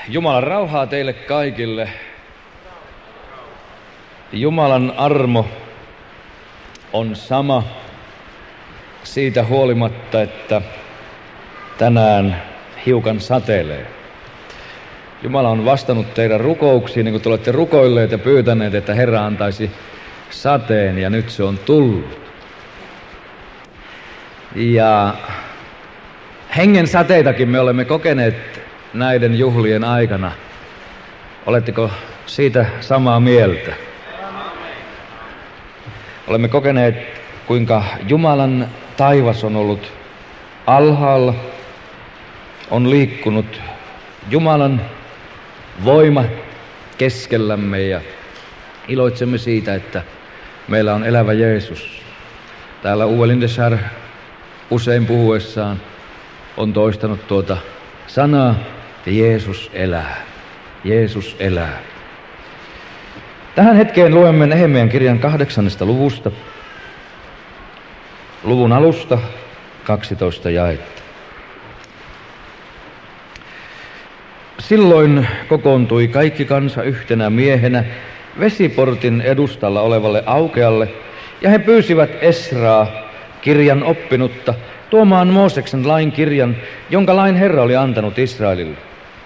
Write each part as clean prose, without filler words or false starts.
Jumalan rauhaa teille kaikille. Jumalan armo on sama siitä huolimatta, että tänään hiukan satelee. Jumala on vastannut teidän rukouksiin, niin kuin te olette rukoilleet ja pyytäneet, että Herra antaisi sateen, ja nyt se on tullut. Ja hengen sateitakin me olemme kokeneet näiden juhlien aikana. Oletteko siitä samaa mieltä? Olemme kokeneet, kuinka Jumalan taivas on ollut alhaalla, on liikkunut Jumalan voima keskellämme ja iloitsemme siitä, että meillä on elävä Jeesus. Täällä Uwe Lindescher usein puhuessaan on toistanut tuota sanaa, että Jeesus elää. Jeesus elää. Tähän hetkeen luemme Nehemian kirjan 8. luvusta, luvun alusta 12 jaetta. Silloin kokoontui kaikki kansa yhtenä miehenä vesiportin edustalla olevalle aukealle, ja he pyysivät Esraa, kirjan oppinutta, tuomaan Mooseksen lain kirjan, jonka lain Herra oli antanut Israelille.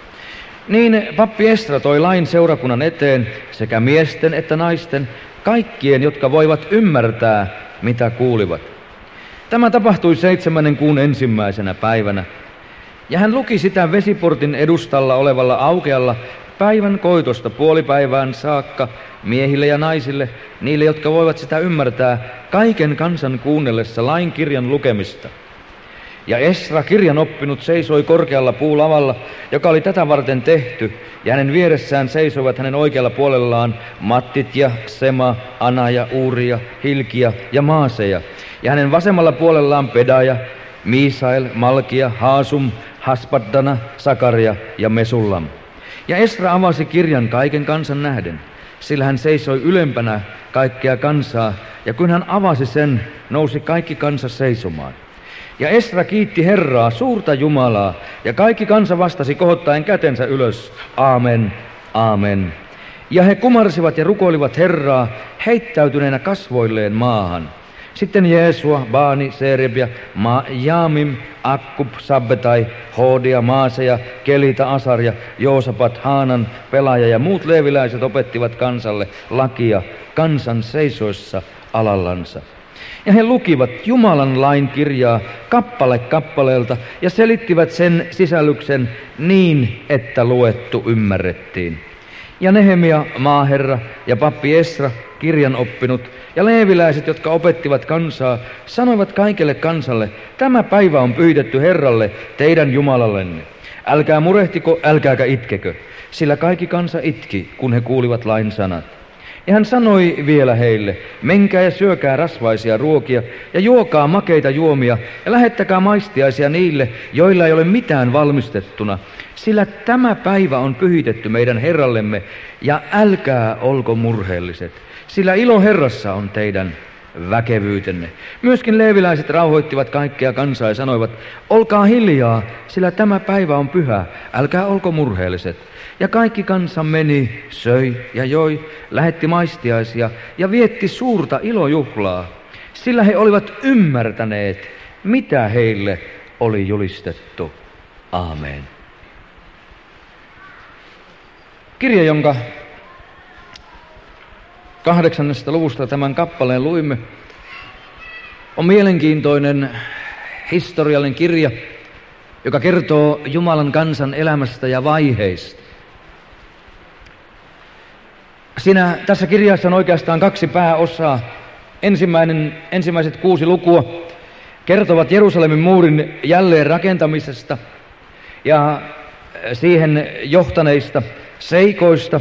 Niin pappi Esra toi lain seurakunnan eteen sekä miesten että naisten, kaikkien, jotka voivat ymmärtää, mitä kuulivat. Tämä tapahtui 7. kuun 1. päivänä, ja hän luki sitä vesiportin edustalla olevalla aukealla päivän koitosta puolipäivään saakka miehille ja naisille, niille, jotka voivat sitä ymmärtää, kaiken kansan kuunnellessa lain kirjan lukemista. Ja Esra, kirjan oppinut, seisoi korkealla puulavalla, joka oli tätä varten tehty, ja hänen vieressään seisoivat hänen oikealla puolellaan Mattit ja Sema, Ana ja Uuria, Hilkia ja Maaseja, ja hänen vasemmalla puolellaan Pedaja, Miisael, Malkia, Haasum, Haspaddana, Sakaria ja Mesullam. Ja Esra avasi kirjan kaiken kansan nähden, sillä hän seisoi ylempänä kaikkea kansaa, ja kun hän avasi sen, nousi kaikki kansa seisomaan. Ja Esra kiitti Herraa, suurta Jumalaa, ja kaikki kansa vastasi kohottaen kätensä ylös, aamen, aamen. Ja he kumarsivat ja rukoilivat Herraa heittäytyneenä kasvoilleen maahan. Sitten Jeesua, Baani, Serebia, Jaamim, Akkub, Sabbetai, Hoodia, Maaseja, Kelita, Asaria, Joosapat, Haanan, Pelaaja ja muut leeviläiset opettivat kansalle lakia kansan seisoissa alallansa. Ja he lukivat Jumalan lain kirjaa kappale kappaleelta ja selittivät sen sisällyksen niin, että luettu ymmärrettiin. Ja Nehemia, maaherra ja pappi Esra, kirjan oppinut, ja leeviläiset, jotka opettivat kansaa, sanoivat kaikelle kansalle, tämä päivä on pyhitetty Herralle, teidän Jumalallenne. Älkää murehtiko, älkääkä itkekö, sillä kaikki kansa itki, kun he kuulivat lain sanat. Ja hän sanoi vielä heille, menkää ja syökää rasvaisia ruokia ja juokaa makeita juomia ja lähettäkää maistiaisia niille, joilla ei ole mitään valmistettuna, sillä tämä päivä on pyhitetty meidän Herrallemme ja älkää olko murheelliset, sillä ilo Herrassa on teidän väkevyytenne. Myöskin leeviläiset rauhoittivat kaikkea kansaa ja sanoivat, olkaa hiljaa, sillä tämä päivä on pyhä, älkää olko murheelliset. Ja kaikki kansa meni, söi ja joi, lähetti maistiaisia ja vietti suurta ilojuhlaa, sillä he olivat ymmärtäneet, mitä heille oli julistettu. Aamen. Kirja, jonka 8. luvusta tämän kappaleen luimme, on mielenkiintoinen historiallinen kirja, joka kertoo Jumalan kansan elämästä ja vaiheista. Tässä kirjassa on oikeastaan 2 pääosaa. Ensimmäiset 6 lukua kertovat Jerusalemin muurin jälleen rakentamisesta ja siihen johtaneista seikoista.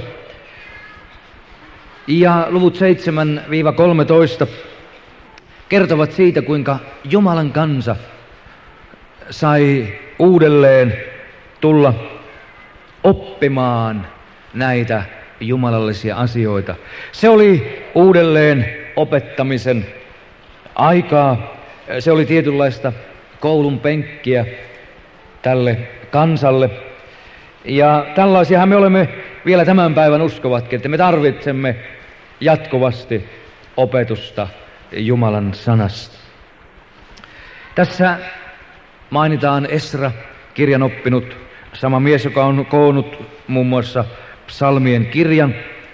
Ja luvut 7-13 kertovat siitä, kuinka Jumalan kansa sai uudelleen tulla oppimaan näitä jumalallisia asioita. Se oli uudelleen opettamisen aikaa. Se oli tietynlaista koulun penkkiä tälle kansalle. Ja tällaisiahan me olemme vielä tämän päivän uskovatkin, että me tarvitsemme jatkuvasti opetusta Jumalan sanasta. Tässä mainitaan Esra, kirjan oppinut, sama mies, joka on koonnut muun muassa psalmien kirjan.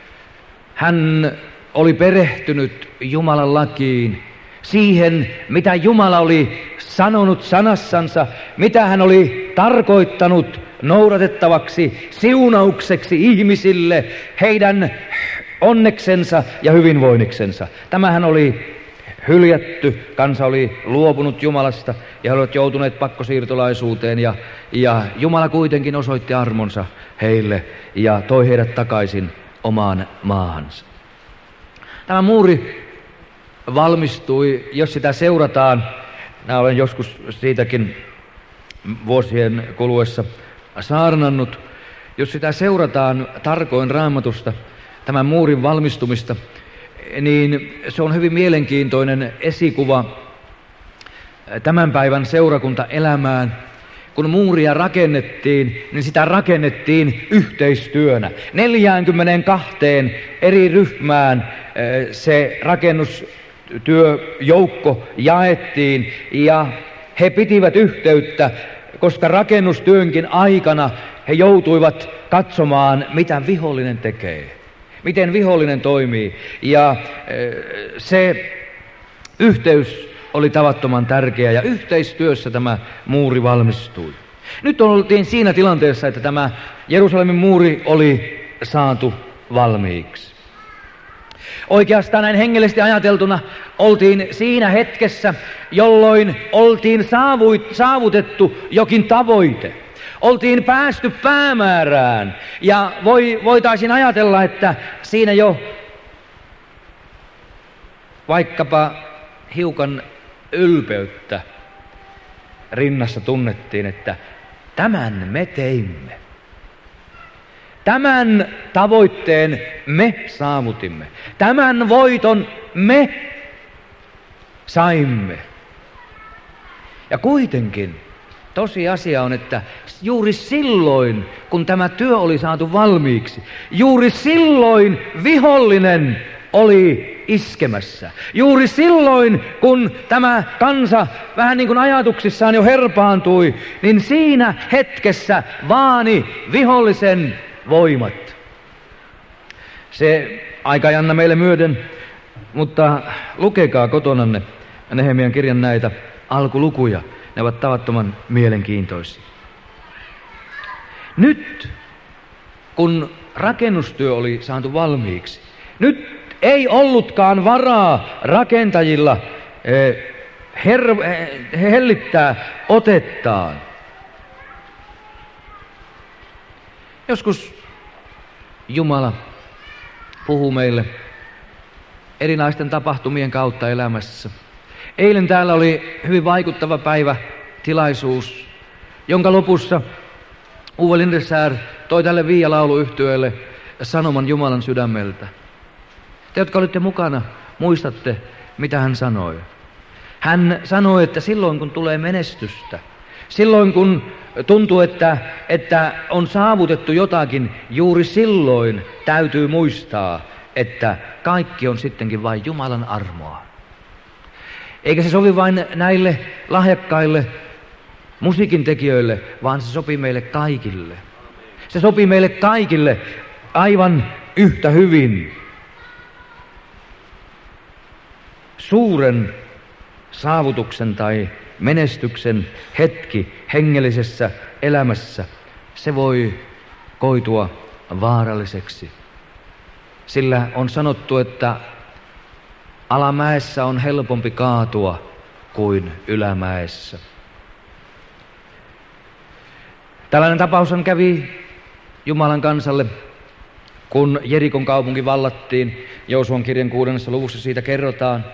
Hän oli perehtynyt Jumalan lakiin, siihen mitä Jumala oli sanonut sanassansa, mitä hän oli tarkoittanut noudatettavaksi siunaukseksi ihmisille, heidän onneksensa ja hyvinvoinniksensa. Tämähän oli hyljätty, kansa oli luopunut Jumalasta ja he olivat joutuneet pakkosiirtolaisuuteen ja Jumala kuitenkin osoitti armonsa heille ja toi heidät takaisin omaan maahansa. Tämä muuri valmistui, jos sitä seurataan, minä olen joskus siitäkin vuosien kuluessa saarnannut, jos sitä seurataan tarkoin Raamatusta, tämän muurin valmistumista, niin se on hyvin mielenkiintoinen esikuva tämän päivän seurakuntaelämään. Kun muuria rakennettiin, niin sitä rakennettiin yhteistyönä. 42 eri ryhmään se rakennustyöjoukko jaettiin ja he pitivät yhteyttä, koska rakennustyönkin aikana he joutuivat katsomaan, mitä vihollinen tekee, miten vihollinen toimii. Ja se yhteys oli tavattoman tärkeä ja yhteistyössä tämä muuri valmistui. Nyt oltiin siinä tilanteessa, että tämä Jerusalemin muuri oli saatu valmiiksi. Oikeastaan näin hengellisesti ajateltuna oltiin siinä hetkessä, jolloin oltiin saavutettu jokin tavoite. Oltiin päästy päämäärään ja voitaisiin ajatella, että siinä jo vaikkapa hiukan ylpeyttä rinnassa tunnettiin, että tämän me teimme. Tämän tavoitteen me saavutimme. Tämän voiton me saimme. Ja kuitenkin tosiasia on, että juuri silloin, kun tämä työ oli saatu valmiiksi, juuri silloin vihollinen oli iskemässä. Juuri silloin, kun tämä kansa vähän niin kuin ajatuksissaan jo herpaantui, niin siinä hetkessä vaani vihollisen voimat. Se aika ei anna meille myöden, mutta lukekaa kotonanne Nehemian kirjan näitä alkulukuja. Ne ovat tavattoman mielenkiintoisia. Nyt, kun rakennustyö oli saatu valmiiksi, nyt ei ollutkaan varaa rakentajilla hellittää otettaan. Joskus Jumala puhuu meille erinäisten tapahtumien kautta elämässä. Eilen täällä oli hyvin vaikuttava päivätilaisuus, jonka lopussa Uwe Lindesär toi tälle Viia-lauluyhtyeelle sanoman Jumalan sydämeltä. Te, jotka olitte mukana, muistatte, mitä hän sanoi. Hän sanoi, että silloin kun tulee menestystä, silloin kun tuntuu, että on saavutettu jotakin, juuri silloin täytyy muistaa, että kaikki on sittenkin vain Jumalan armoa. Eikä se sovi vain näille lahjakkaille musiikin tekijöille, vaan se sopii meille kaikille. Se sopii meille kaikille aivan yhtä hyvin. Suuren saavutuksen tai menestyksen hetki hengellisessä elämässä, se voi koitua vaaralliseksi. Sillä on sanottu, että alamäessä on helpompi kaatua kuin ylämäessä. Tällainen tapaushan kävi Jumalan kansalle, kun Jerikon kaupunki vallattiin. Joosuan kirjan 6. luvussa siitä kerrotaan.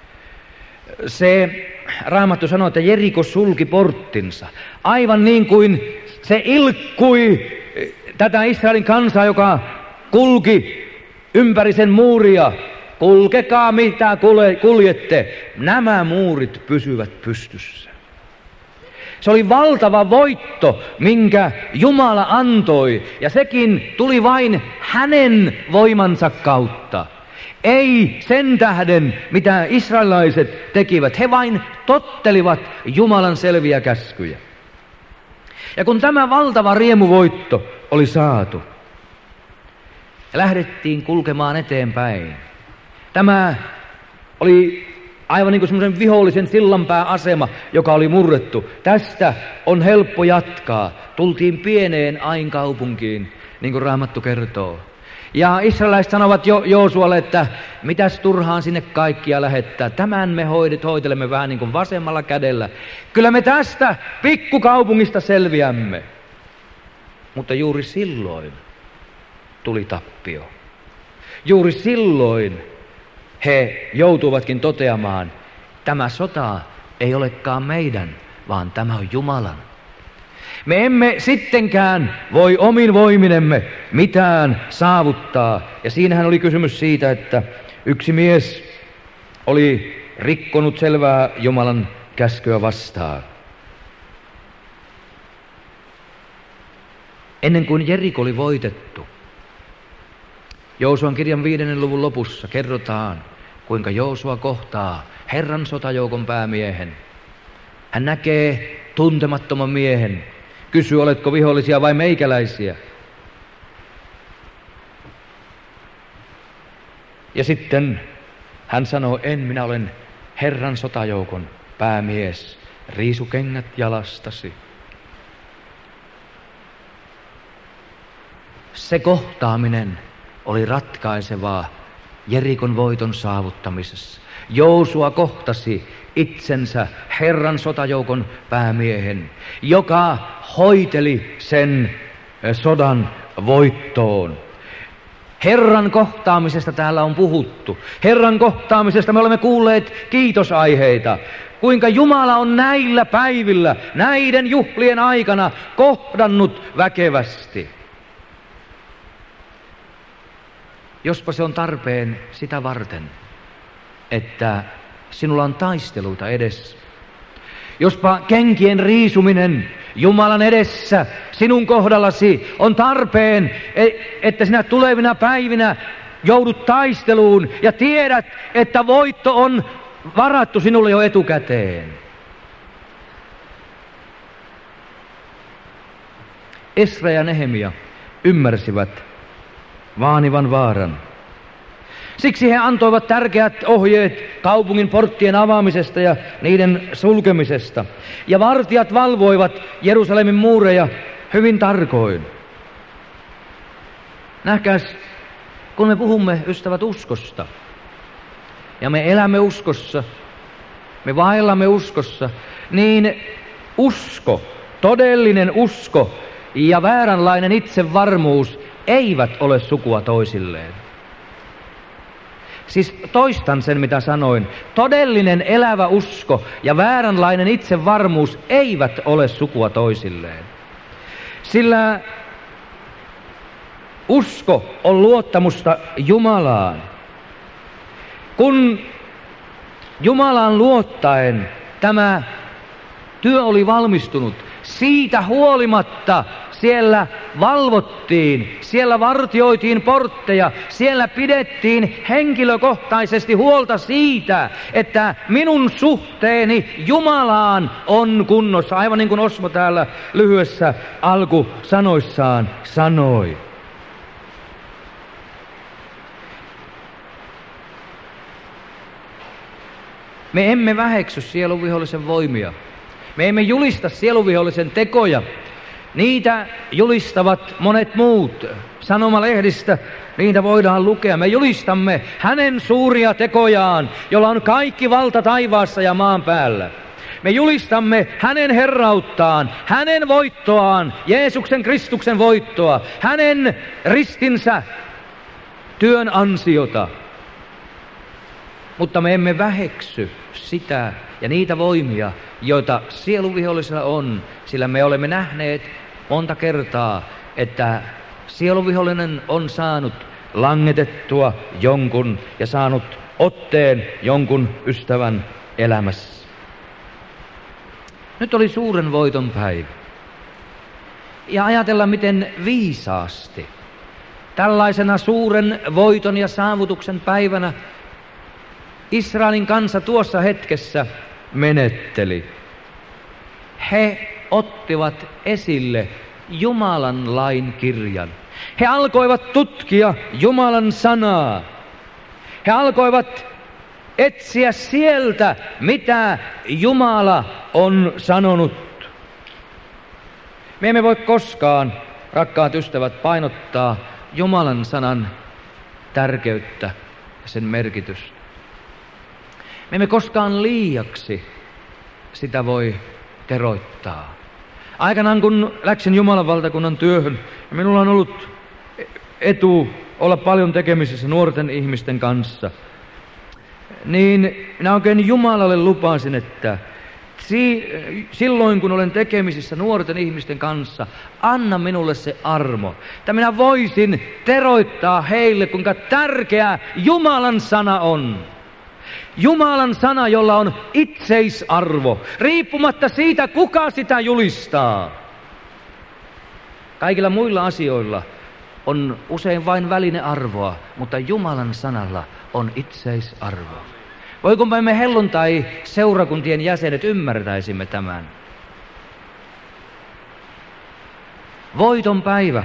Se Raamattu sanoo, että Jeriko sulki porttinsa. Aivan niin kuin se ilkkui tätä Israelin kansaa, joka kulki ympäri sen muuria. Kulkekaa mitä kuljette, nämä muurit pysyvät pystyssä. Se oli valtava voitto, minkä Jumala antoi, ja sekin tuli vain hänen voimansa kautta. Ei sen tähden, mitä israelilaiset tekivät. He vain tottelivat Jumalan selviä käskyjä. Ja kun tämä valtava riemuvoitto oli saatu, lähdettiin kulkemaan eteenpäin. Tämä oli aivan niin kuin semmoisen vihollisen sillanpääasema, joka oli murrettu. Tästä on helppo jatkaa. Tultiin pieneen Ain kaupunkiin, niin kuin Raamattu kertoo. Ja israelilaiset sanovat Joosualle, että mitäs turhaan sinne kaikkia lähettää. Tämän me hoitelemme vähän niin kuin vasemmalla kädellä. Kyllä me tästä pikkukaupungista selviämme. Mutta juuri silloin tuli tappio. Juuri silloin he joutuivatkin toteamaan, tämä sota ei olekaan meidän, vaan tämä on Jumalan. Me emme sittenkään voi omin voiminemme mitään saavuttaa. Ja siinähän oli kysymys siitä, että yksi mies oli rikkonut selvää Jumalan käskyä vastaan. Ennen kuin Jeriko oli voitettu, Joosuan kirjan 5. luvun lopussa kerrotaan, kuinka Joosua kohtaa Herran sotajoukon päämiehen. Hän näkee tuntemattoman miehen. Kysyy, oletko vihollisia vai meikäläisiä? Ja sitten hän sanoo, minä olen Herran sotajoukon päämies. Riisu kengät jalastasi. Se kohtaaminen oli ratkaisevaa Jerikon voiton saavuttamisessa. Joosua kohtasi itsensä Herran sotajoukon päämiehen, joka hoiteli sen sodan voittoon. Herran kohtaamisesta täällä on puhuttu. Herran kohtaamisesta me olemme kuulleet kiitosaiheita. Kuinka Jumala on näillä päivillä, näiden juhlien aikana kohdannut väkevästi. Jospa se on tarpeen sitä varten, että sinulla on taisteluita edessä. Jospa kenkien riisuminen Jumalan edessä sinun kohdallasi on tarpeen, että sinä tulevina päivinä joudut taisteluun ja tiedät, että voitto on varattu sinulle jo etukäteen. Esra ja Nehemia ymmärsivät vaanivan vaaran. Siksi he antoivat tärkeät ohjeet kaupungin porttien avaamisesta ja niiden sulkemisesta. Ja vartijat valvoivat Jerusalemin muureja hyvin tarkoin. Nähkääs, kun me puhumme, ystävät, uskosta, ja me elämme uskossa, me vaellamme uskossa, niin usko, todellinen usko ja vääränlainen itsevarmuus eivät ole sukua toisilleen. Siis toistan sen, mitä sanoin. Todellinen elävä usko ja vääränlainen itsevarmuus eivät ole sukua toisilleen. Sillä usko on luottamusta Jumalaan. Kun Jumalaan luottaen tämä työ oli valmistunut, siitä huolimatta siellä valvottiin, siellä vartioitiin portteja, siellä pidettiin henkilökohtaisesti huolta siitä, että minun suhteeni Jumalaan on kunnossa, aivan niin kuin Osmo täällä lyhyessä alkusanoissaan sanoi. Me emme väheksy sielunvihollisen voimia. Me emme julista sielunvihollisen tekoja. Niitä julistavat monet muut. Sanomalehdistä niitä voidaan lukea. Me julistamme hänen suuria tekojaan, jolla on kaikki valta taivaassa ja maan päällä. Me julistamme hänen herrauttaan, hänen voittoaan, Jeesuksen Kristuksen voittoa, hänen ristinsä työn ansiota. Mutta me emme väheksy sitä ja niitä voimia, joita sielunvihollisella on, sillä me olemme nähneet monta kertaa, että sielunvihollinen on saanut langetettua jonkun ja saanut otteen jonkun ystävän elämässä. Nyt oli suuren voiton päivä. Ja ajatella, miten viisaasti tällaisena suuren voiton ja saavutuksen päivänä Israelin kansa tuossa hetkessä menetteli. He ottivat esille Jumalan lain kirjan. He alkoivat tutkia Jumalan sanaa. He alkoivat etsiä sieltä, mitä Jumala on sanonut. Me emme voi koskaan, rakkaat ystävät, painottaa Jumalan sanan tärkeyttä ja sen merkitystä. Me emme koskaan liiaksi sitä voi teroittaa. Aikanaan kun läksin Jumalan valtakunnan työhön, ja minulla on ollut etu olla paljon tekemisissä nuorten ihmisten kanssa, niin minä oikein Jumalalle lupasin, että silloin kun olen tekemisissä nuorten ihmisten kanssa, anna minulle se armo, että minä voisin teroittaa heille, kuinka tärkeä Jumalan sana on. Jumalan sana, jolla on itseisarvo, riippumatta siitä, kuka sitä julistaa. Kaikilla muilla asioilla on usein vain välinearvoa, mutta Jumalan sanalla on itseisarvo. Voiko me helluntai-seurakuntien jäsenet ymmärtäisimme tämän? Voiton päivä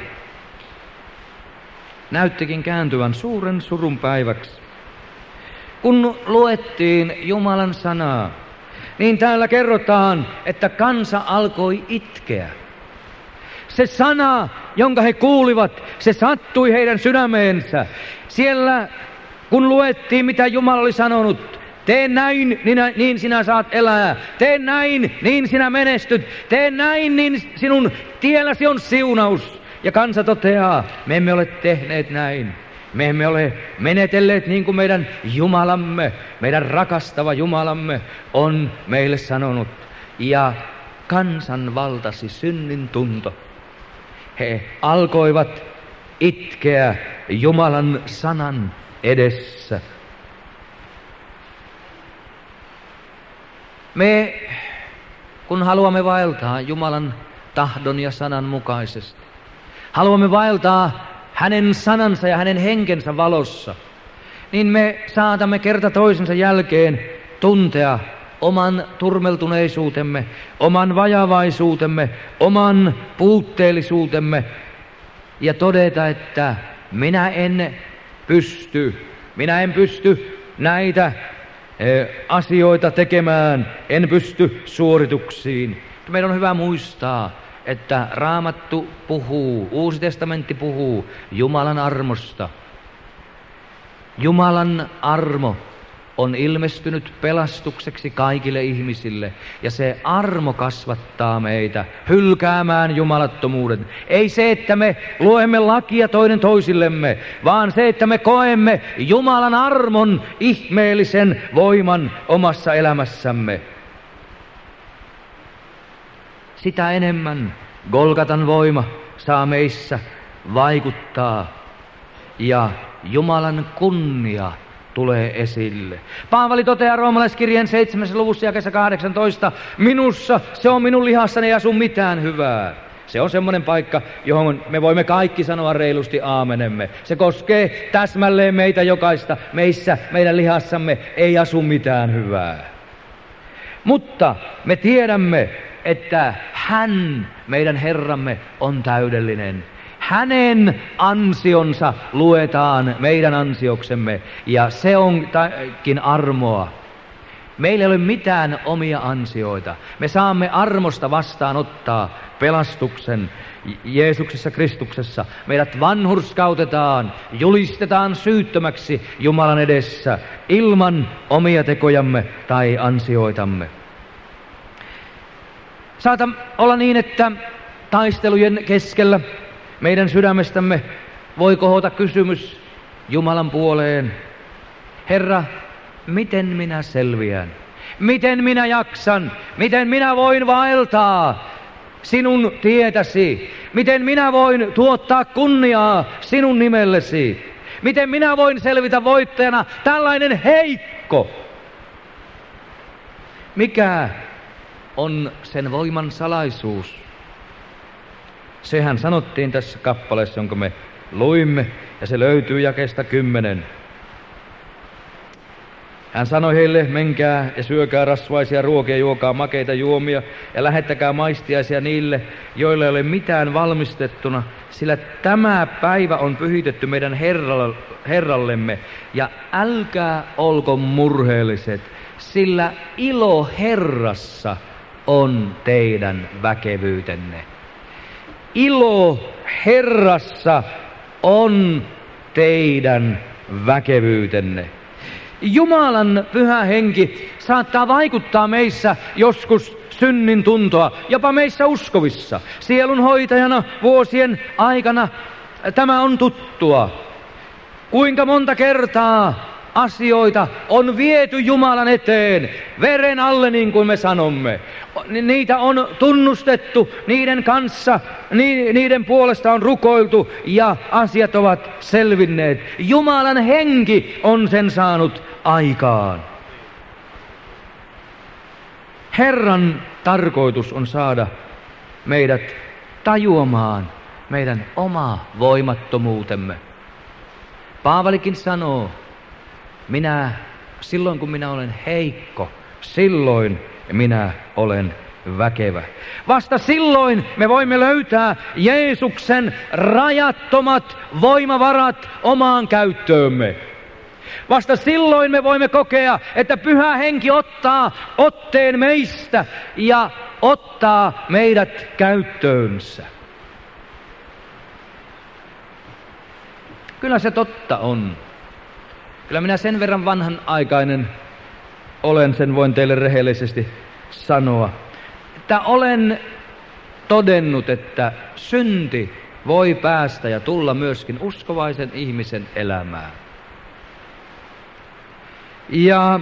näyttikin kääntyvän suuren surun päiväksi. Kun luettiin Jumalan sanaa, niin täällä kerrotaan, että kansa alkoi itkeä. Se sana, jonka he kuulivat, se sattui heidän sydämeensä. Siellä, kun luettiin, mitä Jumala oli sanonut, tee näin, niin sinä saat elää. Tee näin, niin sinä menestyt. Tee näin, niin sinun tielläsi on siunaus. Ja kansa toteaa, me emme ole tehneet näin. Me emme ole menetelleet niin kuin meidän Jumalamme, meidän rakastava Jumalamme on meille sanonut. Ja kansan valtasi synnin tunto. He alkoivat itkeä Jumalan sanan edessä. Me, kun haluamme vaeltaa Jumalan tahdon ja sanan mukaisesti, haluamme vaeltaa hänen sanansa ja hänen henkensä valossa, niin me saatamme kerta toisensa jälkeen tuntea oman turmeltuneisuutemme, oman vajavaisuutemme, oman puutteellisuutemme ja todeta, että minä en pysty näitä asioita tekemään, en pysty suorituksiin. Meidän on hyvä muistaa, että Raamattu puhuu, Uusi testamentti puhuu Jumalan armosta. Jumalan armo on ilmestynyt pelastukseksi kaikille ihmisille, ja se armo kasvattaa meitä hylkäämään jumalattomuuden. Ei se, että me luemme lakia toinen toisillemme, vaan se, että me koemme Jumalan armon ihmeellisen voiman omassa elämässämme. Sitä enemmän Golgatan voima saa meissä vaikuttaa ja Jumalan kunnia tulee esille. Paavali toteaa roomalaiskirjeen 7. luvussa jakeessa 18, minussa se on minun lihassani, ei asu mitään hyvää. Se on semmoinen paikka, johon me voimme kaikki sanoa reilusti aamenemme. Se koskee täsmälleen meitä jokaista. Meissä, meidän lihassamme ei asu mitään hyvää. Mutta me tiedämme, että hän, meidän Herramme, on täydellinen. Hänen ansionsa luetaan meidän ansioksemme, ja se onkin armoa. Meillä ei ole mitään omia ansioita. Me saamme armosta vastaanottaa pelastuksen Jeesuksessa Kristuksessa. Meidät vanhurskautetaan, julistetaan syyttömäksi Jumalan edessä ilman omia tekojamme tai ansioitamme. Saata olla niin, että taistelujen keskellä meidän sydämestämme voi kohota kysymys Jumalan puoleen. Herra, miten minä selviän? Miten minä jaksan? Miten minä voin vaeltaa sinun tietäsi? Miten minä voin tuottaa kunniaa sinun nimellesi? Miten minä voin selvitä voittajana, tällainen heikko? Mikä on sen voiman salaisuus. Sehän sanottiin tässä kappaleessa, jonka me luimme, ja se löytyy jakeesta 10. Hän sanoi heille, menkää ja syökää rasvaisia ruokia, juokaa makeita juomia ja lähettäkää maistiaisia niille, joilla ei ole mitään valmistettuna, sillä tämä päivä on pyhitetty meidän Herrallemme. Ja älkää olko murheelliset, sillä ilo Herrassa on teidän väkevyytenne. Ilo Herrassa on teidän väkevyytenne. Jumalan pyhä henki saattaa vaikuttaa meissä joskus synnin tuntoa, jopa meissä uskovissa. Sielun hoitajana vuosien aikana tämä on tuttua. Kuinka monta kertaa asioita on viety Jumalan eteen, veren alle niin kuin me sanomme. Niitä on tunnustettu, niiden kanssa, niiden puolesta on rukoiltu ja asiat ovat selvinneet. Jumalan henki on sen saanut aikaan. Herran tarkoitus on saada meidät tajuamaan meidän oma voimattomuutemme. Paavalikin sanoo, silloin kun minä olen heikko, silloin minä olen väkevä. Vasta silloin me voimme löytää Jeesuksen rajattomat voimavarat omaan käyttöömme. Vasta silloin me voimme kokea, että Pyhä Henki ottaa otteen meistä ja ottaa meidät käyttöönsä. Kyllä se totta on. Kyllä minä sen verran vanhanaikainen olen, sen voin teille rehellisesti sanoa, että olen todennut, että synti voi päästä ja tulla myöskin uskovaisen ihmisen elämään. Ja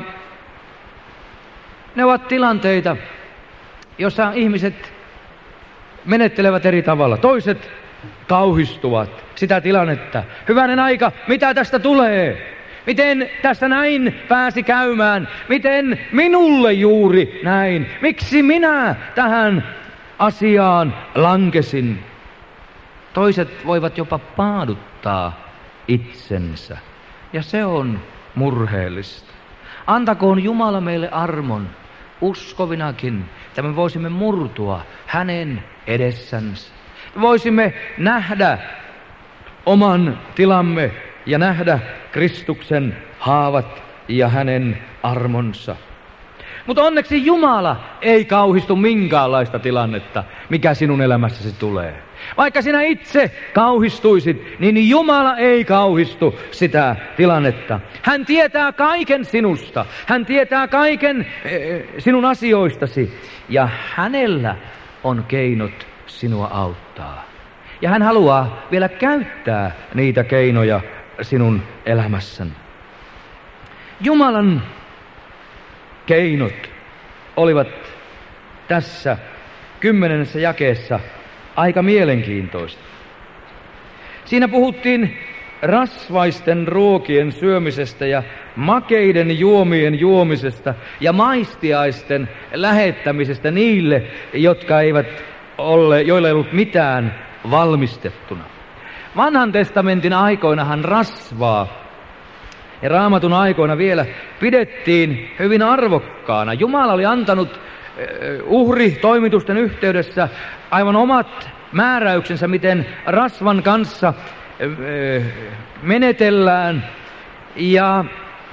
ne ovat tilanteita, joissa ihmiset menettelevät eri tavalla. Toiset kauhistuvat sitä tilannetta. Hyvänen aika, mitä tästä tulee? Miten tässä näin pääsi käymään? Miten minulle juuri näin? Miksi minä tähän asiaan lankesin? Toiset voivat jopa paaduttaa itsensä. Ja se on murheellista. Antakoon Jumala meille armon uskovinakin, että me voisimme murtua hänen edessänsä. Me voisimme nähdä oman tilamme ja nähdä Kristuksen haavat ja hänen armonsa. Mutta onneksi Jumala ei kauhistu minkäänlaista tilannetta, mikä sinun elämässäsi tulee. Vaikka sinä itse kauhistuisit, niin Jumala ei kauhistu sitä tilannetta. Hän tietää kaiken sinusta. Hän tietää kaiken sinun asioistasi. Ja hänellä on keinot sinua auttaa. Ja hän haluaa vielä käyttää niitä keinoja sinun elämässäsi. Jumalan keinot olivat tässä 10. jakeessa aika mielenkiintoista. Siinä puhuttiin rasvaisten ruokien syömisestä ja makeiden juomien juomisesta ja maistiaisten lähettämisestä niille, joilla ei ollut mitään valmistettuna. Vanhan testamentin aikoinahan rasvaa ja Raamatun aikoina vielä pidettiin hyvin arvokkaana. Jumala oli antanut uhritoimitusten yhteydessä aivan omat määräyksensä, miten rasvan kanssa menetellään. Ja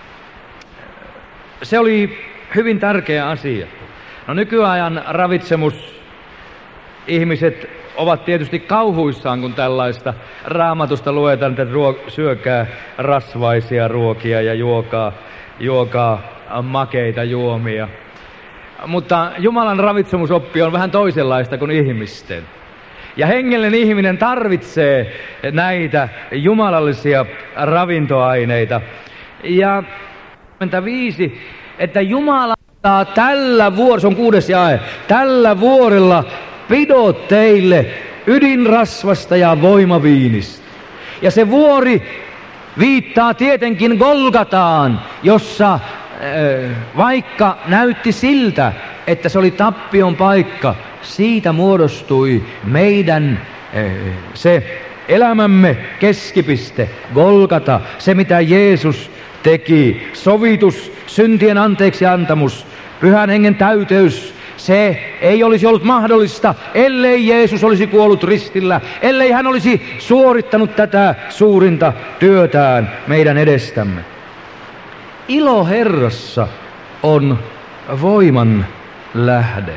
se oli hyvin tärkeä asia. No nykyajan ravitsemusihmiset ovat tietysti kauhuissaan, kun tällaista Raamatusta luetaan, että syökää rasvaisia ruokia ja juokaa makeita juomia. Mutta Jumalan ravitsemusoppi on vähän toisenlaista kuin ihmisten. Ja hengellinen ihminen tarvitsee näitä jumalallisia ravintoaineita. Ja 5, että Jumala antaa tällä vuorella, se on 6. jae, tällä vuorella pidot teille ydinrasvasta ja voimaviinistä. Ja se vuori viittaa tietenkin Golgataan, jossa vaikka näytti siltä, että se oli tappion paikka, siitä muodostui meidän se elämämme keskipiste, Golgata, se mitä Jeesus teki, sovitus, syntien anteeksiantamus, Pyhän Hengen täyteys. Se ei olisi ollut mahdollista, ellei Jeesus olisi kuollut ristillä, ellei hän olisi suorittanut tätä suurinta työtään meidän edestämme. Ilo Herrassa on voiman lähde.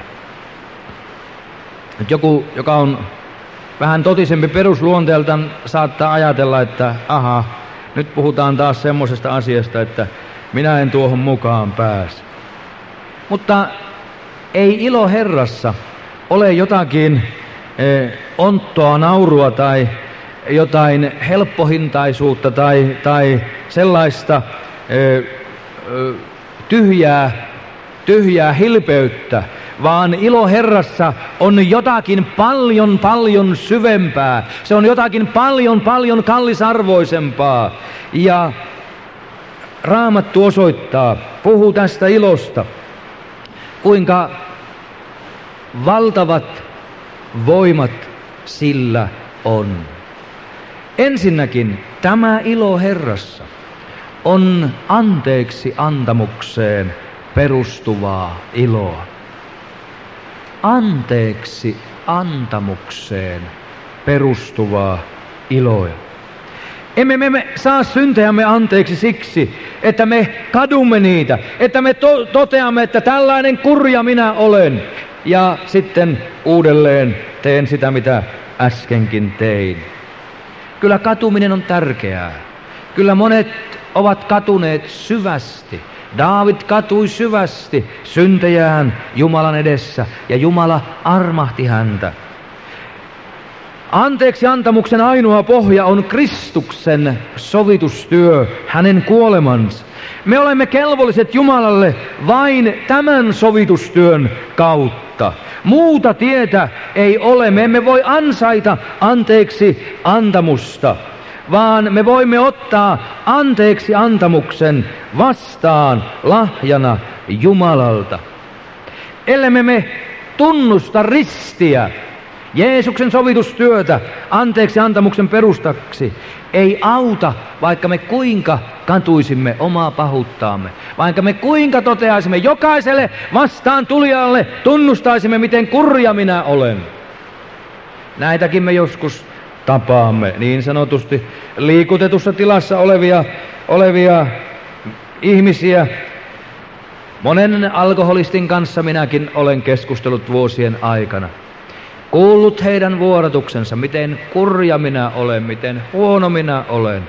Nyt joku, joka on vähän totisempi perusluonteeltaan, saattaa ajatella, että nyt puhutaan taas semmoisesta asiasta, että minä en tuohon mukaan pääse. Mutta ei ilo Herrassa ole jotakin onttoa naurua tai jotain helppohintaisuutta tai sellaista tyhjää hilpeyttä, vaan ilo Herrassa on jotakin paljon syvempää. Se on jotakin paljon kallisarvoisempaa. Ja Raamattu osoittaa, puhuu tästä ilosta, kuinka valtavat voimat sillä on. Ensinnäkin tämä ilo Herrassa on anteeksi antamukseen perustuvaa iloa. Anteeksi antamukseen perustuvaa iloa. Emme me saa syntejämme anteeksi siksi, että me kadumme niitä, että me toteamme, että tällainen kurja minä olen. Ja sitten uudelleen teen sitä, mitä äskenkin tein. Kyllä katuminen on tärkeää. Kyllä monet ovat katuneet syvästi. Daavid katui syvästi syntejään Jumalan edessä ja Jumala armahti häntä. Anteeksi antamuksen ainoa pohja on Kristuksen sovitustyö, hänen kuolemansa. Me olemme kelvolliset Jumalalle vain tämän sovitustyön kautta. Muuta tietä ei ole. Me emme voi ansaita anteeksi antamusta, vaan me voimme ottaa anteeksi antamuksen vastaan lahjana Jumalalta. Ellemme me tunnusta ristiä, Jeesuksen sovitustyötä anteeksi antamuksen perustaksi, ei auta, vaikka me kuinka katuisimme omaa pahuuttaamme, vaikka me kuinka toteaisimme jokaiselle vastaan tulijalle, tunnustaisimme, miten kurja minä olen. Näitäkin me joskus tapaamme, niin sanotusti liikutetussa tilassa olevia ihmisiä. Monen alkoholistin kanssa minäkin olen keskustellut vuosien aikana. Kuullut heidän vuorotuksensa, miten kurja minä olen, miten huono minä olen.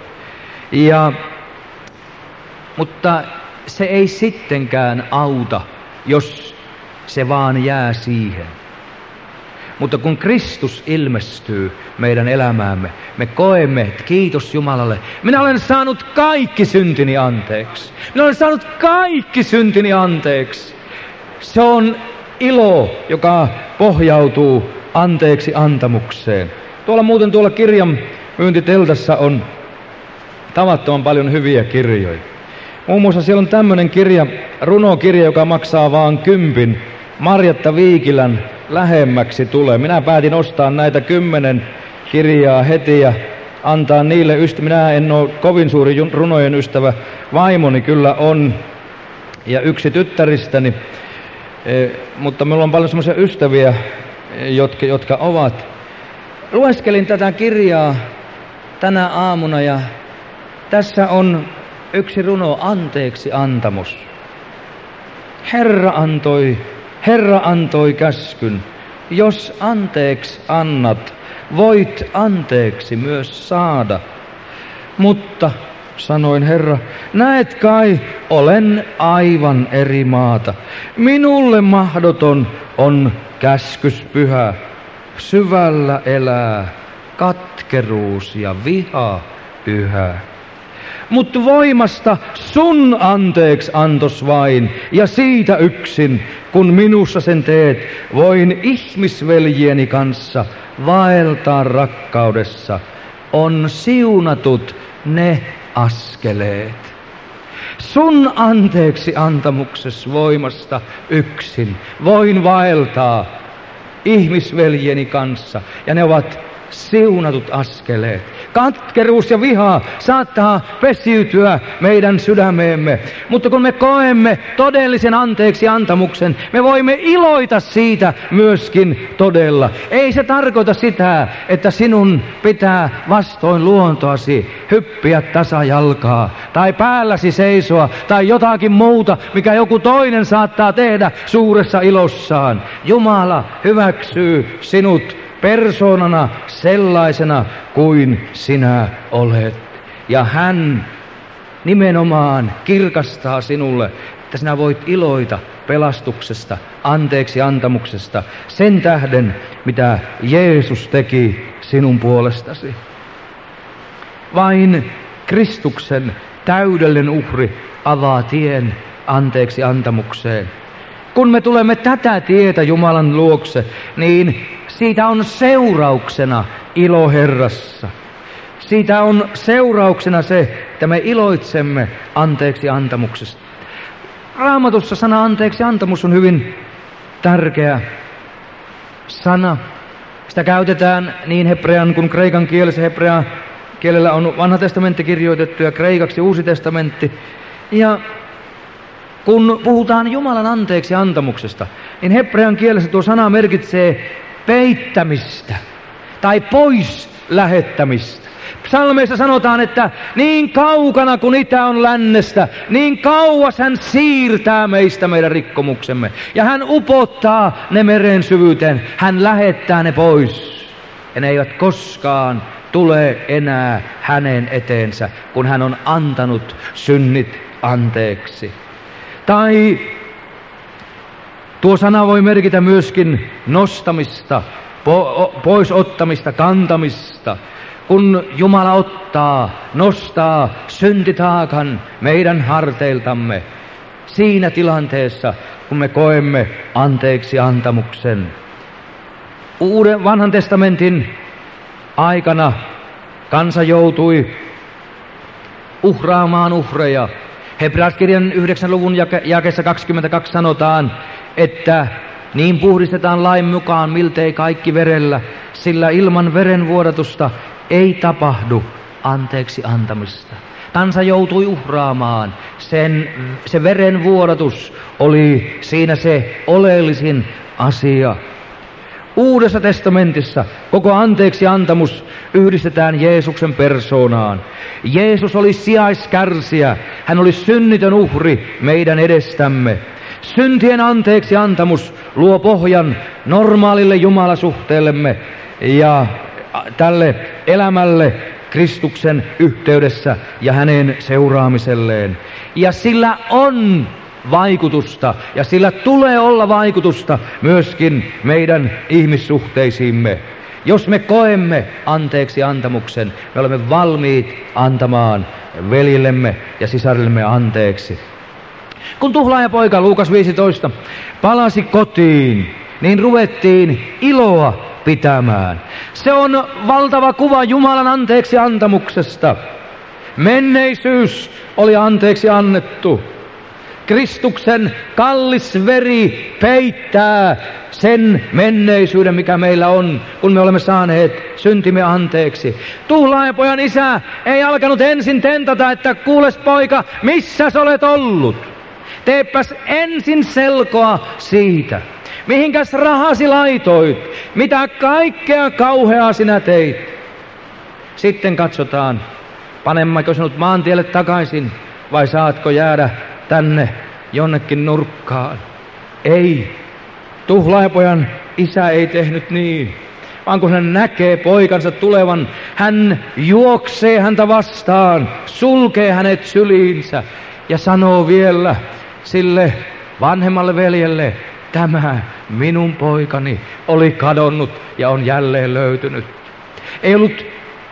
Mutta se ei sittenkään auta, jos se vaan jää siihen. Mutta kun Kristus ilmestyy meidän elämäämme, me koemme, että kiitos Jumalalle, minä olen saanut kaikki syntini anteeksi. Minä olen saanut kaikki syntini anteeksi. Se on ilo, joka pohjautuu anteeksi antamukseen. Tuolla kirjan myyntiteltassa on tavattoman paljon hyviä kirjoja. Muun muassa siellä on tämmöinen kirja, runokirja, joka maksaa vaan 10. Marjatta Viikilän Lähemmäksi tulee. Minä päätin ostaa näitä 10 kirjaa heti ja antaa niille minä en ole kovin suuri runojen ystävä, vaimoni kyllä on ja yksi tyttäristäni, mutta minulla on paljon semmoisia ystäviä, jotka ovat. Lueskelin tätä kirjaa tänä aamuna ja tässä on yksi runo, anteeksi antamus. Herra antoi käskyn, jos anteeksi annat, voit anteeksi myös saada. Mutta, sanoin Herra, näet kai, olen aivan eri maata. Minulle mahdoton on käskys pyhä, syvällä elää katkeruus ja viha yhä. Mut voimasta sun anteeksi antos vain, ja siitä yksin, kun minussa sen teet, voin ihmisveljieni kanssa vaeltaa rakkaudessa. On siunatut ne askeleet. Sun anteeksi antamukses voimasta yksin voin vaeltaa ihmisveljeni kanssa, ja ne ovat siunatut askeleet. Katkeruus ja viha saattaa pesiytyä meidän sydämeemme, mutta kun me koemme todellisen anteeksi antamuksen, me voimme iloita siitä myöskin todella. Ei se tarkoita sitä, että sinun pitää vastoin luontoasi hyppiä tasajalkaa, tai päälläsi seisoa, tai jotakin muuta, mikä joku toinen saattaa tehdä suuressa ilossaan. Jumala hyväksyy sinut persoonana sellaisena kuin sinä olet. Ja hän nimenomaan kirkastaa sinulle, että sinä voit iloita pelastuksesta, anteeksi antamuksesta, sen tähden, mitä Jeesus teki sinun puolestasi. Vain Kristuksen täydellinen uhri avaa tien anteeksi antamukseen. Kun me tulemme tätä tietä Jumalan luokse, niin siitä on seurauksena ilo Herrassa. Siitä on seurauksena se, että me iloitsemme anteeksi antamuksesta. Raamatussa sana anteeksi antamus on hyvin tärkeä sana. Sitä käytetään niin hebrean kuin kreikan kielessä. Hebrean kielellä on vanha testamentti kirjoitettu ja kreikaksi uusi testamentti. Ja kun puhutaan Jumalan anteeksi antamuksesta, niin hebrean kielessä tuo sana merkitsee peittämistä tai pois lähettämistä. Psalmeissa sanotaan, että niin kaukana kuin itä on lännestä, niin kauas hän siirtää meistä meidän rikkomuksemme. Ja hän upottaa ne meren syvyyteen, hän lähettää ne pois. Ja ne eivät koskaan tule enää hänen eteensä, kun hän on antanut synnit anteeksi. Tai tuo sana voi merkitä myöskin nostamista, pois ottamista, kantamista. Kun Jumala nostaa syntitaakan meidän harteiltamme siinä tilanteessa, kun me koemme anteeksi antamuksen. Vanhan testamentin aikana kansa joutui uhraamaan uhreja. Hebrealaiskirjan 9. luvun jakeessa 22 sanotaan, että niin puhdistetaan lain mukaan miltei kaikki verellä, sillä ilman verenvuodatusta ei tapahdu anteeksi antamista. Kansa joutui uhraamaan. Se verenvuodatus oli siinä se oleellisin asia. Uudessa testamentissa koko anteeksi antamus yhdistetään Jeesuksen persoonaan. Jeesus oli sijaiskärsijä. Hän oli synnitön uhri meidän edestämme. Syntien anteeksi antamus luo pohjan normaalille Jumalasuhteellemme ja tälle elämälle Kristuksen yhteydessä ja hänen seuraamiselleen. Ja sillä on vaikutusta ja sillä tulee olla vaikutusta myöskin meidän ihmissuhteisiimme. Jos me koemme anteeksi antamuksen, me olemme valmiit antamaan veljillemme ja sisarillemme anteeksi. Kun tuhlaajapoika Luukas 15 palasi kotiin, niin ruvettiin iloa pitämään. Se on valtava kuva Jumalan anteeksi antamuksesta. Menneisyys oli anteeksi annettu. Kristuksen kallis veri peittää sen menneisyyden, mikä meillä on, kun me olemme saaneet syntimme anteeksi. Tuhlaajapojan isä ei alkanut ensin tentata, että kuules poika, missä sä olet ollut? Teepäs ensin selkoa siitä, mihinkäs rahasi laitoit, mitä kaikkea kauheaa sinä teit. Sitten katsotaan, panemmeko sinut maantielle takaisin vai saatko jäädä tänne jonnekin nurkkaan. Ei, tuhlaajapojan isä ei tehnyt niin, vaan kun hän näkee poikansa tulevan, hän juoksee häntä vastaan, sulkee hänet syliinsä ja sanoo vielä sille vanhemmalle veljelle, tämä minun poikani oli kadonnut ja on jälleen löytynyt. Ei ollut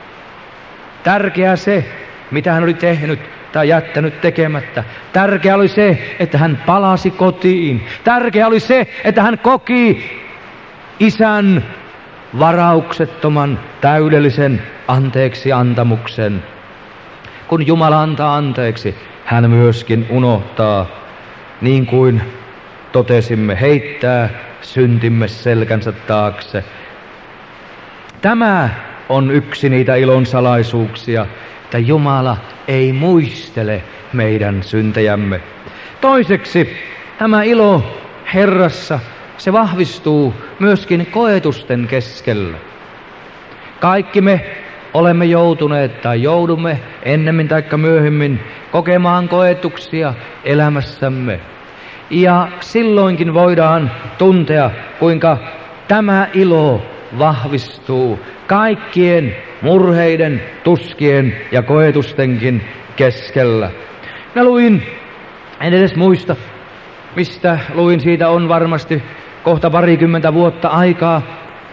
tärkeää se, mitä hän oli tehnyt tai jättänyt tekemättä. Tärkeää oli se, että hän palasi kotiin. Tärkeää oli se, että hän koki isän varauksettoman täydellisen anteeksi antamuksen. kun Jumala antaa anteeksi, hän myöskin unohtaa, niin kuin totesimme, heittää syntimme selkänsä taakse. Tämä on yksi niitä ilon salaisuuksia, että Jumala ei muistele meidän syntejämme. Toiseksi tämä ilo Herrassa, se vahvistuu myöskin koetusten keskellä. Kaikki me olemme joutuneet tai joudumme ennemmin tai myöhemmin kokemaan koetuksia elämässämme. Ja silloinkin voidaan tuntea, kuinka tämä ilo vahvistuu kaikkien murheiden, tuskien ja koetustenkin keskellä. Mä luin, en edes muista, mistä luin, siitä on varmasti kohta parikymmentä vuotta aikaa.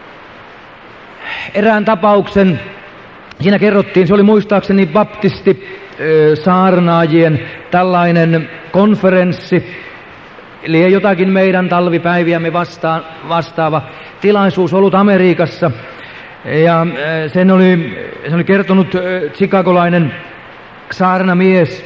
Erään tapauksen, siinä kerrottiin, se oli muistaakseni baptisti saarnaajien tällainen konferenssi, eli jotakin meidän talvipäiviämme vastaava tilaisuus ollut Amerikassa. Ja sen oli kertonut chicagolainen saarnamies.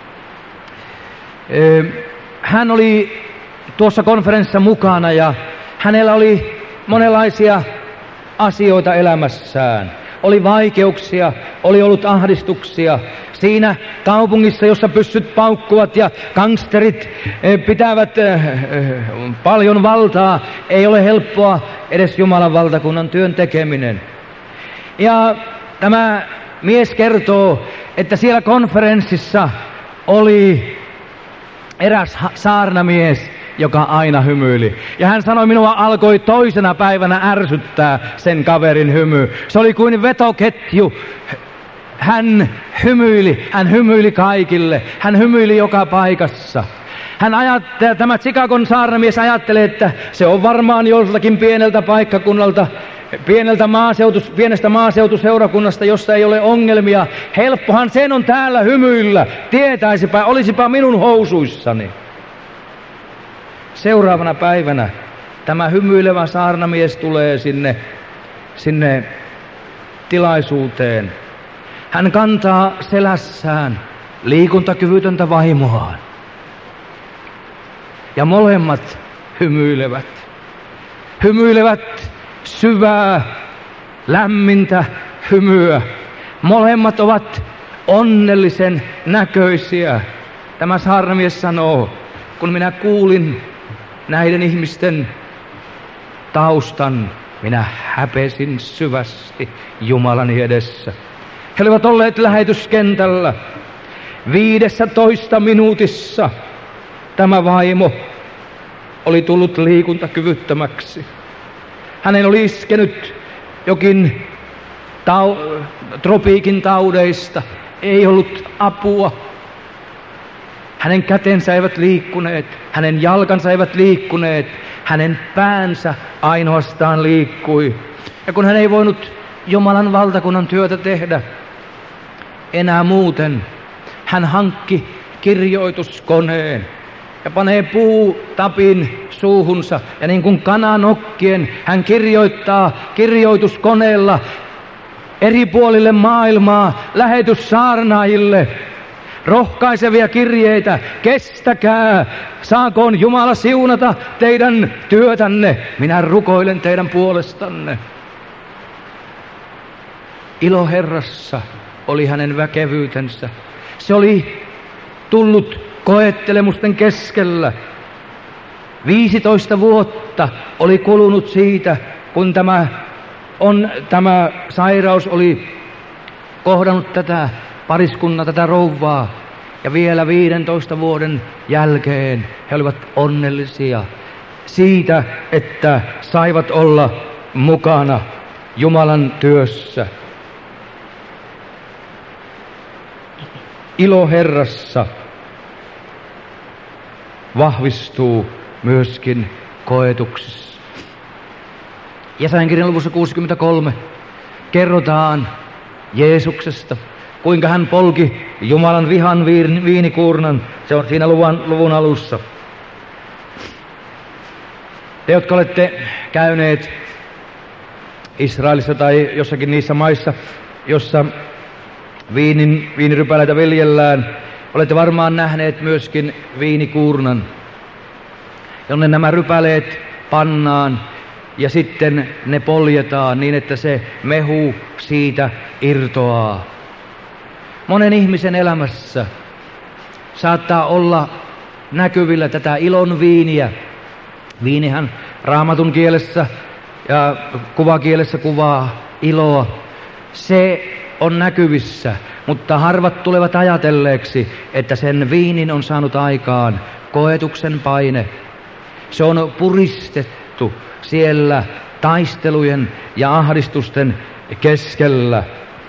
Hän oli tuossa konferenssissa mukana ja hänellä oli monenlaisia asioita elämässään. Oli vaikeuksia, oli ollut ahdistuksia. Siinä kaupungissa, jossa pyssyt paukkuvat ja gangsterit pitävät paljon valtaa, ei ole helppoa edes Jumalan valtakunnan työn tekeminen. Ja tämä mies kertoo, että siellä konferenssissa oli eräs saarnamies, joka aina hymyili. Ja hän sanoi, minua alkoi toisena päivänä ärsyttää sen kaverin hymy. Se oli kuin vetoketju. Hän hymyili kaikille. Hän hymyili joka paikassa. Tämä Chicagon saarnamies ajattelee, että se on varmaan joltakin pieneltä paikkakunnalta, pienestä maaseutuseurakunnasta, jossa ei ole ongelmia. Helppohan sen on täällä hymyillä. Tietäisipä, olisipa minun housuissani. Seuraavana päivänä tämä hymyilevä saarnamies tulee sinne tilaisuuteen. Hän kantaa selässään liikuntakyvytöntä vaimoaan. Ja molemmat hymyilevät. Hymyilevät syvää, lämmintä hymyä. Molemmat ovat onnellisen näköisiä. Tämä saarnamies sanoo, kun minä kuulin näiden ihmisten taustan, minä häpesin syvästi Jumalani edessä. He olivat olleet lähetyskentällä. 15 minuutissa tämä vaimo oli tullut liikuntakyvyttömäksi. Hänen oli iskenyt jokin tropiikin taudeista. Ei ollut apua. Hänen kätensä eivät liikkuneet, hänen jalkansa eivät liikkuneet, hänen päänsä ainoastaan liikkui. Ja kun hän ei voinut Jumalan valtakunnan työtä tehdä enää muuten, hän hankki kirjoituskoneen ja panee puutapin suuhunsa. Ja niin kuin kana nokkien, hän kirjoittaa kirjoituskoneella eri puolille maailmaa lähetyssaarnaajille rohkaisevia kirjeitä. Kestäkää, saakoon Jumala siunata teidän työtänne. Minä rukoilen teidän puolestanne. Ilo Herrassa oli hänen väkevyytensä. Se oli tullut koettelemusten keskellä. 15 vuotta oli kulunut siitä, kun tämä sairaus oli kohdannut tätä pariskunnan, tätä rouvaa. Ja vielä 15 vuoden jälkeen he olivat onnellisia siitä, että saivat olla mukana Jumalan työssä. Ilo Herrassa vahvistuu myöskin koetuksissa. Jesajan luvussa 63 kerrotaan Jeesuksesta, kuinka hän polki Jumalan vihan viinikuurnan. Se on siinä luvun alussa. Te, jotka olette käyneet Israelissa tai jossakin niissä maissa, jossa viinirypäleitä viljellään. Olette varmaan nähneet myöskin viinikuurnan, jonne nämä rypäleet pannaan ja sitten ne poljetaan niin, että se mehu siitä irtoaa. Monen ihmisen elämässä saattaa olla näkyvillä tätä ilon viiniä. Viinihän Raamatun kielessä ja kuvakielessä kuvaa iloa. Se on näkyvissä, mutta harvat tulevat ajatelleeksi, että sen viinin on saanut aikaan koetuksen paine. Se on puristettu siellä taistelujen ja ahdistusten keskellä.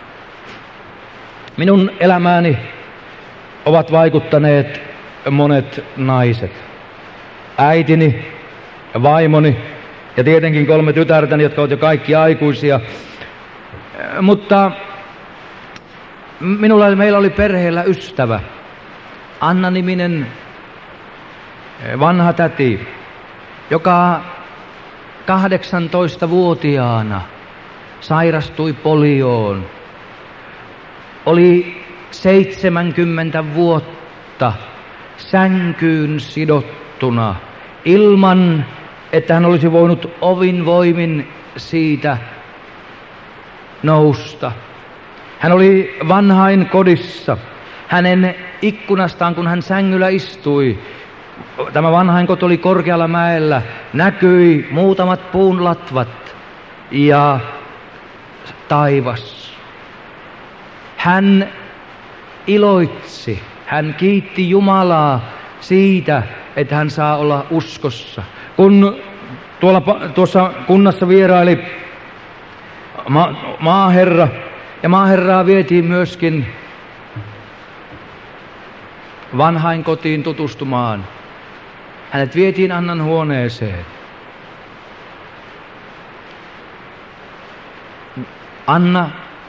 Minun elämääni ovat vaikuttaneet monet naiset. Äitini, vaimoni ja tietenkin 3 tytärtäni, jotka ovat jo kaikki aikuisia. Mutta meillä oli perheellä ystävä, Anna-niminen vanha täti, joka 18-vuotiaana sairastui polioon. Oli 70 vuotta sänkyyn sidottuna ilman, että hän olisi voinut ovin voimin siitä nousta. Hän oli vanhain kodissa. Hänen ikkunastaan, kun hän sängyllä istui, tämä vanhainkoti oli korkealla mäellä, näkyi muutamat puun latvat ja taivas. Hän iloitsi, hän kiitti Jumalaa siitä, että hän saa olla uskossa. Kun tuossa kunnassa vieraili maaherra, ja maaherraa vietiin myöskin vanhainkotiin tutustumaan. Hänet vietiin Annan huoneeseen. Anna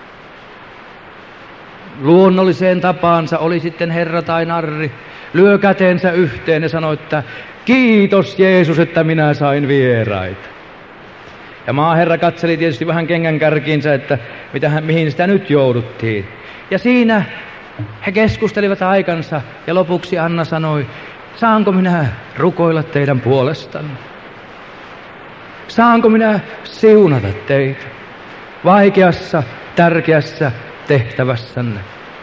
luonnolliseen tapaansa, oli sitten herra tai narri, lyö käteensä yhteen ja sanoi, että kiitos Jeesus, että minä sain vieraita. Ja maaherra katseli tietysti vähän kengänkärkiinsä, että mihin sitä nyt jouduttiin. Ja siinä he keskustelivat aikansa ja lopuksi Anna sanoi, saanko minä rukoilla teidän puolestanne? Saanko minä siunata teitä vaikeassa, tärkeässä tehtävässänne?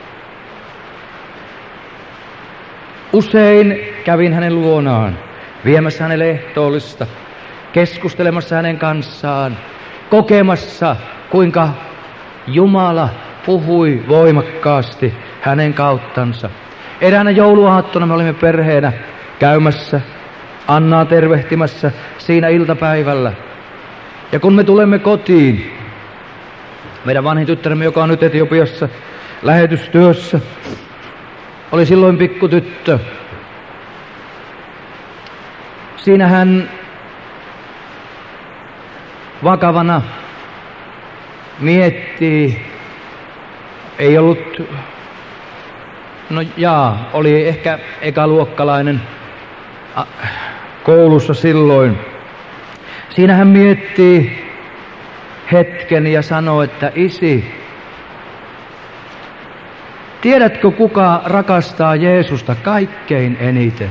Usein kävin hänen luonaan, viemässä hänelle ehtoollista, keskustelemassa hänen kanssaan, kokemassa kuinka Jumala puhui voimakkaasti hänen kauttansa. Eräänä jouluaattona me olimme perheenä käymässä Annaa tervehtimässä siinä iltapäivällä. Ja kun me tulemme kotiin, meidän vanhin tyttäremme, joka on nyt Etiopiassa lähetystyössä, oli silloin pikkutyttö. Siinä hän vakavana miettii, ei ollut, oli ehkä ekaluokkalainen koulussa silloin. Siinä hän miettii hetken ja sanoo, että isi, tiedätkö kuka rakastaa Jeesusta kaikkein eniten?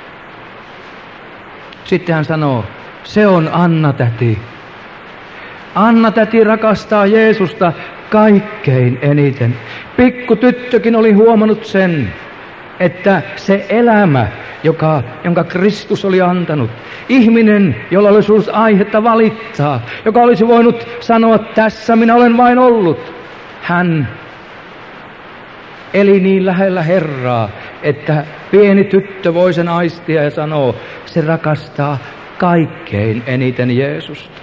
Sitten hän sanoo, se on Anna-täti. Anna-täti rakastaa Jeesusta kaikkein eniten. Pikku tyttökin oli huomannut sen, että se elämä, jonka Kristus oli antanut, ihminen, jolla olisi ollut aihetta valittaa, joka olisi voinut sanoa, tässä minä olen vain ollut, hän eli niin lähellä Herraa, että pieni tyttö voi sen aistia ja sanoo, se rakastaa kaikkein eniten Jeesusta.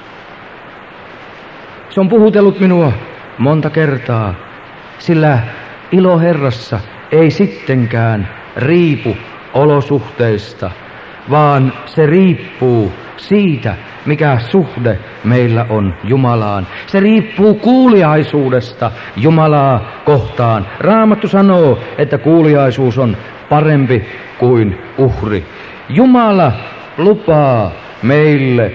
Se on puhutellut minua monta kertaa, sillä ilo Herrassa ei sittenkään riipu olosuhteista, vaan se riippuu siitä, mikä suhde meillä on Jumalaan. Se riippuu kuuliaisuudesta Jumalaa kohtaan. Raamattu sanoo, että kuuliaisuus on parempi kuin uhri. Jumala lupaa meille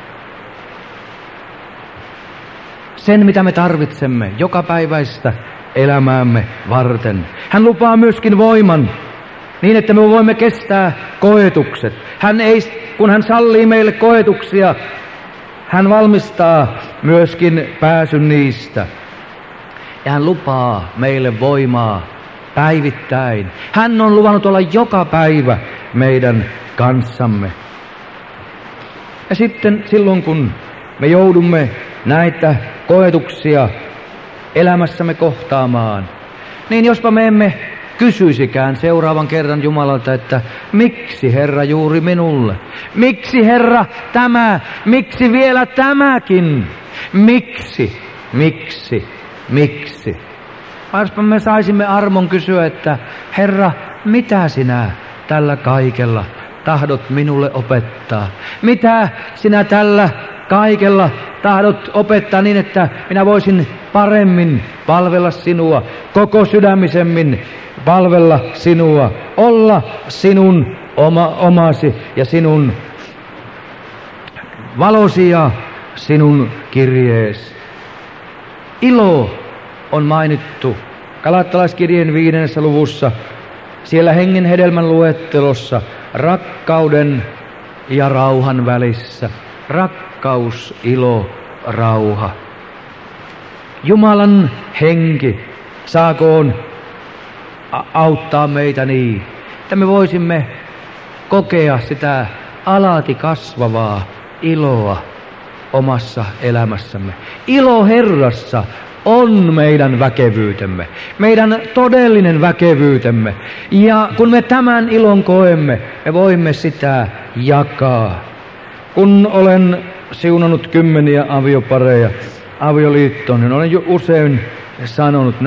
sen, mitä me tarvitsemme, jokapäiväistä elämäämme varten. Hän lupaa myöskin voiman, niin että me voimme kestää koetukset. Kun hän sallii meille koetuksia, hän valmistaa myöskin pääsyn niistä. Ja hän lupaa meille voimaa päivittäin. Hän on luvannut olla joka päivä meidän kanssamme. Ja sitten silloin, kun me joudumme näitä koetuksia elämässämme kohtaamaan, niin jospa me emme kysyisikään seuraavan kerran Jumalalta, että miksi Herra juuri minulle? Miksi Herra tämä? Miksi vielä tämäkin? Miksi? Jospa me saisimme armon kysyä, että Herra, mitä sinä tällä kaikella tahdot minulle opettaa? Mitä sinä tällä kaikella tahdot opettaa niin, että minä voisin paremmin palvella sinua, koko sydämisemmin palvella sinua, olla sinun omasi ja sinun valosi ja sinun kirjeesi. Ilo on mainittu Galattalaiskirjeen 5. luvussa, siellä hengen hedelmän luettelossa, rakkauden ja rauhan välissä. Rakkaus, ilo, rauha. Jumalan henki saakoon auttaa meitä niin, että me voisimme kokea sitä alati kasvavaa iloa omassa elämässämme. Ilo Herrassa on meidän väkevyytemme, meidän todellinen väkevyytemme. Ja kun me tämän ilon koemme, me voimme sitä jakaa. Kun olen siunannut 10 aviopareja avioliittoon, niin olen jo usein sanonut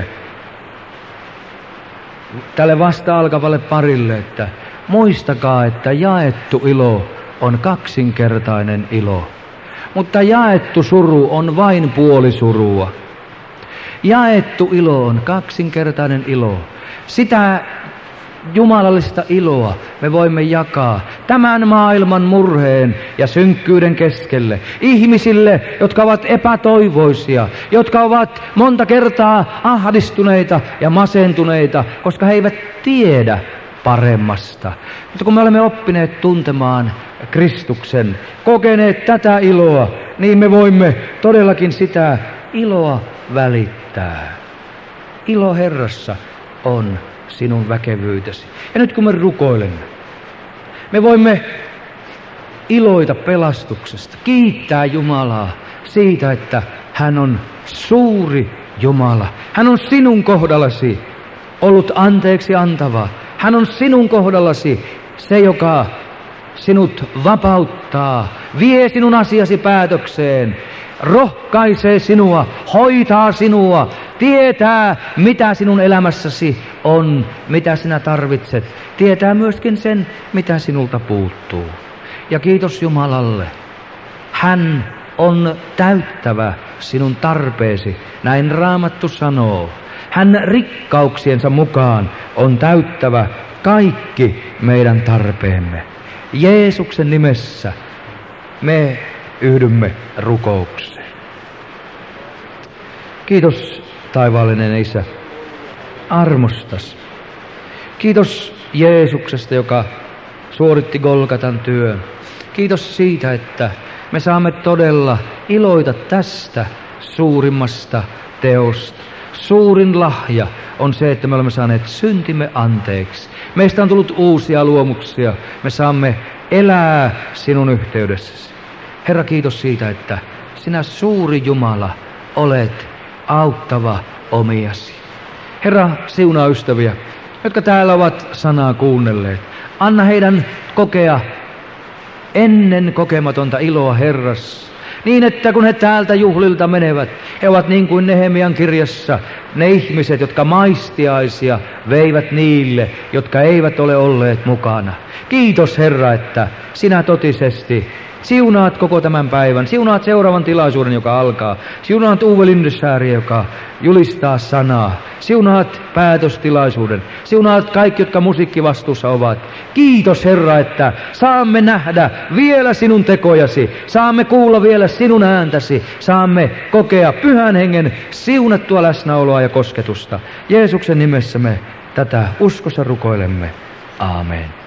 tälle vasta alkavalle parille, että muistakaa, että jaettu ilo on kaksinkertainen ilo. Mutta jaettu suru on vain puoli surua. Jaettu ilo on kaksinkertainen ilo. Sitä jumalallista iloa me voimme jakaa tämän maailman murheen ja synkkyyden keskelle. Ihmisille, jotka ovat epätoivoisia, jotka ovat monta kertaa ahdistuneita ja masentuneita, koska he eivät tiedä paremmasta. Mutta kun me olemme oppineet tuntemaan Kristuksen, kokeneet tätä iloa, niin me voimme todellakin sitä iloa välittää. Ilo Herrassa on sinun väkevyytesi. Ja nyt kun me rukoilemme, me voimme iloita pelastuksesta, kiittää Jumalaa siitä, että hän on suuri Jumala. Hän on sinun kohdallasi ollut anteeksi antava. Hän on sinun kohdallasi se, joka sinut vapauttaa, vie sinun asiasi päätökseen, rohkaisee sinua, hoitaa sinua, tietää mitä sinun elämässäsi on, mitä sinä tarvitset, tietää myöskin sen, mitä sinulta puuttuu. Ja kiitos Jumalalle, hän on täyttävä sinun tarpeesi, näin Raamattu sanoo. Hän rikkauksiensa mukaan on täyttävä kaikki meidän tarpeemme. Jeesuksen nimessä me yhdymme rukoukseen. Kiitos taivaallinen Isä armostas. Kiitos Jeesuksesta, joka suoritti Golgatan työn. Kiitos siitä, että me saamme todella iloita tästä suurimmasta teosta. Suurin lahja on se, että me olemme saaneet syntimme anteeksi. Meistä on tullut uusia luomuksia. Me saamme elää sinun yhteydessäsi. Herra, kiitos siitä, että sinä suuri Jumala olet auttava omiasi. Herra, siunaa ystäviä, jotka täällä ovat sanaa kuunnelleet. Anna heidän kokea ennen kokematonta iloa Herrassa. Niin, että kun he täältä juhlilta menevät, he ovat niin kuin Nehemian kirjassa, ne ihmiset, jotka maistiaisia veivät niille, jotka eivät ole olleet mukana. Kiitos Herra, että sinä totisesti Siunaat koko tämän päivän. Siunaat seuraavan tilaisuuden, joka alkaa. Siunaat Uwe Lindesääriä, joka julistaa sanaa. Siunaat päätöstilaisuuden. Siunaat kaikki, jotka musiikkivastuussa ovat. Kiitos Herra, että saamme nähdä vielä sinun tekojasi. Saamme kuulla vielä sinun ääntäsi. Saamme kokea Pyhän Hengen siunattua läsnäoloa ja kosketusta. Jeesuksen nimessä me tätä uskossa rukoilemme. Aamen.